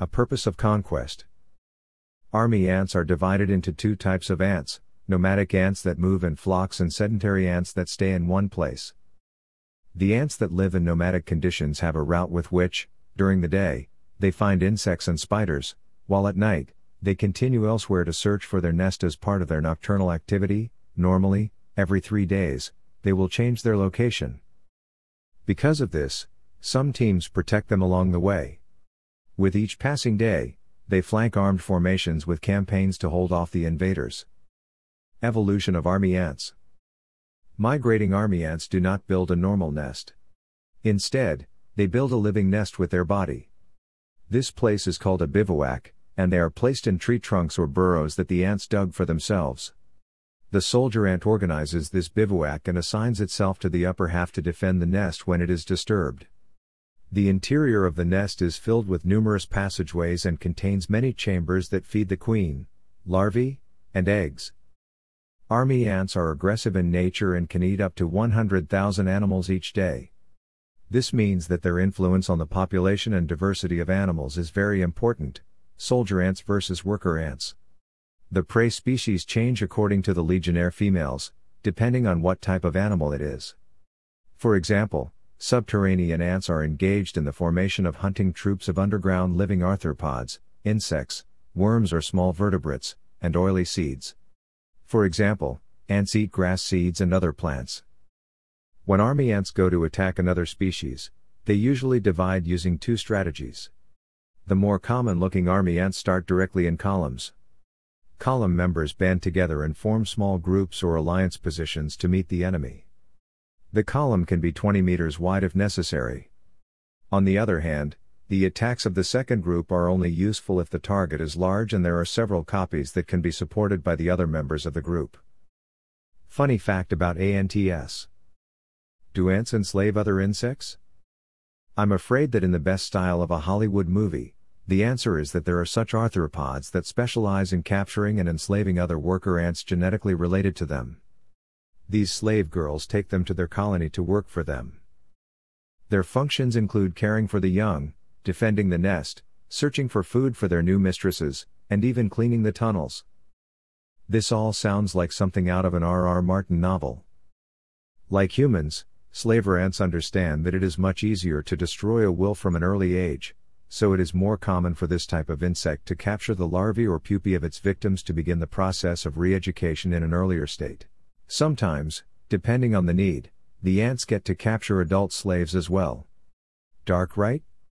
A purpose of conquest. Army ants are divided into two types of ants: nomadic ants that move in flocks and sedentary ants that stay in one place. The ants that live in nomadic conditions have a route with which, during the day, they find insects and spiders, while at night, they continue elsewhere to search for their nest as part of their nocturnal activity. Normally, every 3 days, they will change their location. Because of this, some teams protect them along the way. With each passing day, they flank armed formations with campaigns to hold off the invaders. Evolution of army ants. Migrating army ants do not build a normal nest. Instead, they build a living nest with their body. This place is called a bivouac, and they are placed in tree trunks or burrows that the ants dug for themselves. The soldier ant organizes this bivouac and assigns itself to the upper half to defend the nest when it is disturbed. The interior of the nest is filled with numerous passageways and contains many chambers that feed the queen, larvae, and eggs. Army ants are aggressive in nature and can eat up to 100,000 animals each day. This means that their influence on the population and diversity of animals is very important. Soldier ants versus worker ants. The prey species change according to the legionnaire females, depending on what type of animal it is. For example, subterranean ants are engaged in the formation of hunting troops of underground living arthropods, insects, worms or small vertebrates, and oily seeds. For example, ants eat grass seeds and other plants. When army ants go to attack another species, they usually divide using two strategies. The more common-looking army ants start directly in columns. Column members band together and form small groups or alliance positions to meet the enemy. The column can be 20 meters wide if necessary. On the other hand, the attacks of the second group are only useful if the target is large and there are several copies that can be supported by the other members of the group. Funny fact about ants. Do ants enslave other insects? I'm afraid that in the best style of a Hollywood movie, the answer is that there are such arthropods that specialize in capturing and enslaving other worker ants genetically related to them. These slave girls take them to their colony to work for them. Their functions include caring for the young, defending the nest, searching for food for their new mistresses, and even cleaning the tunnels. This all sounds like something out of an R.R. Martin novel. Like humans, slaver ants understand that it is much easier to destroy a will from an early age, so it is more common for this type of insect to capture the larvae or pupae of its victims to begin the process of re-education in an earlier state. Sometimes, depending on the need, the ants get to capture adult slaves as well. Dark, right?